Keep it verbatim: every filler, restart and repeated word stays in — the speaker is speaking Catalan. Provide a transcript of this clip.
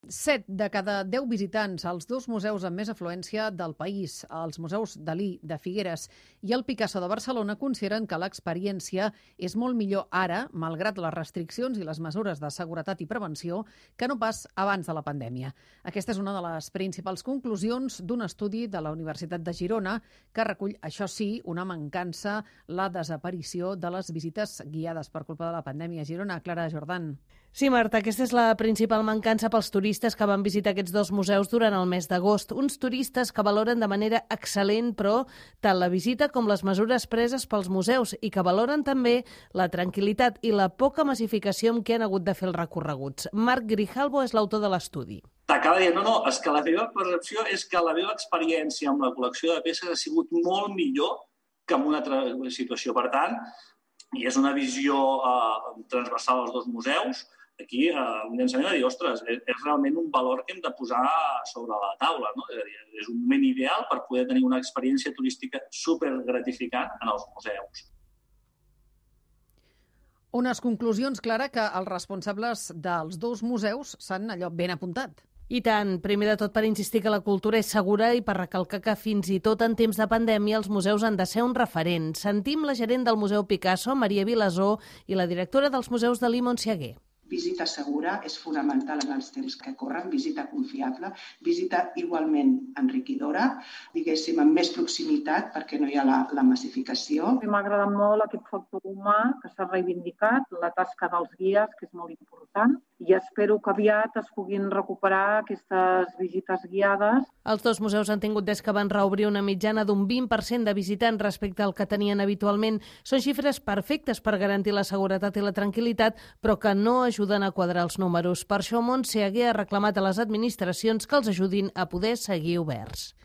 Set de cada deu visitants als dos museus amb més afluència del país, els museus Dalí de Figueres i el Picasso de Barcelona, consideren que l'experiència és molt millor ara, malgrat les restriccions i les mesures de seguretat i prevenció, que no pas abans de la pandèmia. Aquesta és una de les principals conclusions d'un estudi de la Universitat de Girona que recull, això sí, una mancança, la desaparició de les visites guiades per culpa de la pandèmia. Girona, Clara Jordan. Sí, Marta, aquesta és la principal mancança pels turistes que van visitar aquests dos museus durant el mes d'agost. Uns turistes que valoren de manera excel·lent, però, tant la visita com les mesures preses pels museus i que valoren també la tranquil·litat i la poca massificació amb què han hagut de fer els recorreguts. Marc Grijalvo és l'autor de l'estudi. T'acaba dient, no, no, és que la meva percepció és que la meva experiència amb la col·lecció de peces ha sigut molt millor que en una altra situació. Per tant, i és una visió eh, transversal als dos museus. Aquí eh, un llançament de dir, ostres, és, és realment un valor que hem de posar sobre la taula, no? És a dir, és un moment ideal per poder tenir una experiència turística supergratificant en els museus. Unes conclusions, Clara, que els responsables dels dos museus s'han allò ben apuntat. I tant, primer de tot per insistir que la cultura és segura i per recalcar que fins i tot en temps de pandèmia els museus han de ser un referent. Sentim la gerent del Museu Picasso, Maria Vilasó, i la directora dels museus Dalí, Montse Aguer. Visita segura és fonamental en els temps que corren, visita confiable, visita igualment enriquidora, diguéssim, amb més proximitat perquè no hi ha la, la massificació. M'ha agradat molt aquest factor humà que s'ha reivindicat, la tasca dels guies, que és molt important, i espero que aviat es puguin recuperar aquestes visites guiades. Els dos museus han tingut des que van reobrir una mitjana d'un vint per cent de visitants respecte al que tenien habitualment. Són xifres perfectes per garantir la seguretat i la tranquil·litat, però que no ajuden a quadrar els números. Per això Montse Aguer ha reclamat a les administracions que els ajudin a poder seguir oberts.